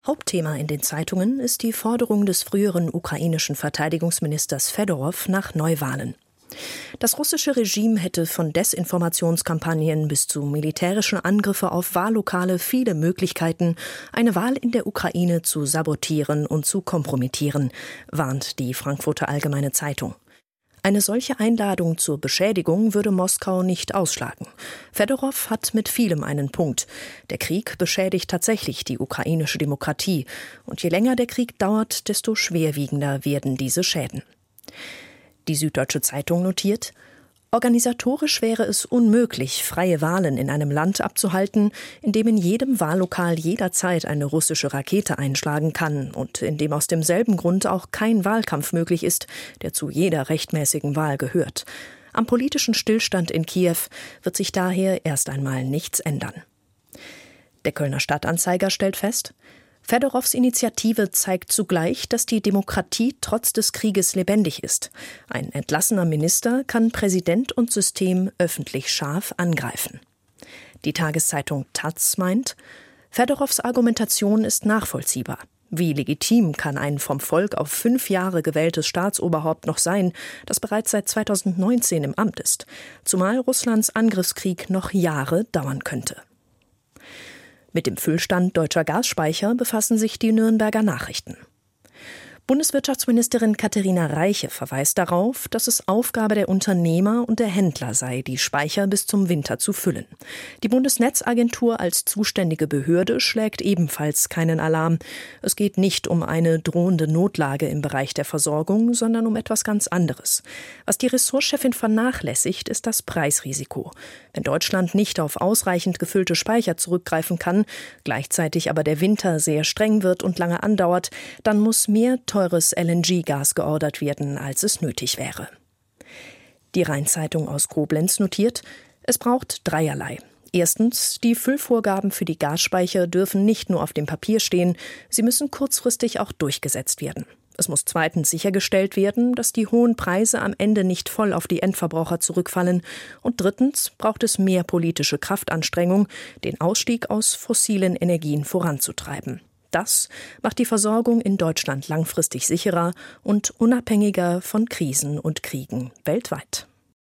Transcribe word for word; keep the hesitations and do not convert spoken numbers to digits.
Hauptthema in den Zeitungen ist die Forderung des früheren ukrainischen Verteidigungsministers Fedorow nach Neuwahlen. Das russische Regime hätte von Desinformationskampagnen bis zu militärischen Angriffen auf Wahllokale viele Möglichkeiten, eine Wahl in der Ukraine zu sabotieren und zu kompromittieren, warnt die Frankfurter Allgemeine Zeitung. Eine solche Einladung zur Beschädigung würde Moskau nicht ausschlagen. Fedorow hat mit vielem einen Punkt. Der Krieg beschädigt tatsächlich die ukrainische Demokratie. Und je länger der Krieg dauert, desto schwerwiegender werden diese Schäden. Die Süddeutsche Zeitung notiert: Organisatorisch wäre es unmöglich, freie Wahlen in einem Land abzuhalten, in dem in jedem Wahllokal jederzeit eine russische Rakete einschlagen kann und in dem aus demselben Grund auch kein Wahlkampf möglich ist, der zu jeder rechtmäßigen Wahl gehört. Am politischen Stillstand in Kiew wird sich daher erst einmal nichts ändern. Der Kölner Stadtanzeiger stellt fest: Fedorows Initiative zeigt zugleich, dass die Demokratie trotz des Krieges lebendig ist. Ein entlassener Minister kann Präsident und System öffentlich scharf angreifen. Die Tageszeitung Taz meint, Fedorows Argumentation ist nachvollziehbar. Wie legitim kann ein vom Volk auf fünf Jahre gewähltes Staatsoberhaupt noch sein, das bereits seit zweitausendneunzehn im Amt ist, zumal Russlands Angriffskrieg noch Jahre dauern könnte. Mit dem Füllstand deutscher Gasspeicher befassen sich die Nürnberger Nachrichten. Bundeswirtschaftsministerin Katharina Reiche verweist darauf, dass es Aufgabe der Unternehmer und der Händler sei, die Speicher bis zum Winter zu füllen. Die Bundesnetzagentur als zuständige Behörde schlägt ebenfalls keinen Alarm. Es geht nicht um eine drohende Notlage im Bereich der Versorgung, sondern um etwas ganz anderes. Was die Ressortchefin vernachlässigt, ist das Preisrisiko. Wenn Deutschland nicht auf ausreichend gefüllte Speicher zurückgreifen kann, gleichzeitig aber der Winter sehr streng wird und lange andauert, dann muss mehr teures L N G-Gas geordert werden, als es nötig wäre. Die Rhein-Zeitung aus Koblenz notiert, es braucht dreierlei. Erstens, die Füllvorgaben für die Gasspeicher dürfen nicht nur auf dem Papier stehen, sie müssen kurzfristig auch durchgesetzt werden. Es muss zweitens sichergestellt werden, dass die hohen Preise am Ende nicht voll auf die Endverbraucher zurückfallen. Und drittens braucht es mehr politische Kraftanstrengung, den Ausstieg aus fossilen Energien voranzutreiben. Das macht die Versorgung in Deutschland langfristig sicherer und unabhängiger von Krisen und Kriegen weltweit.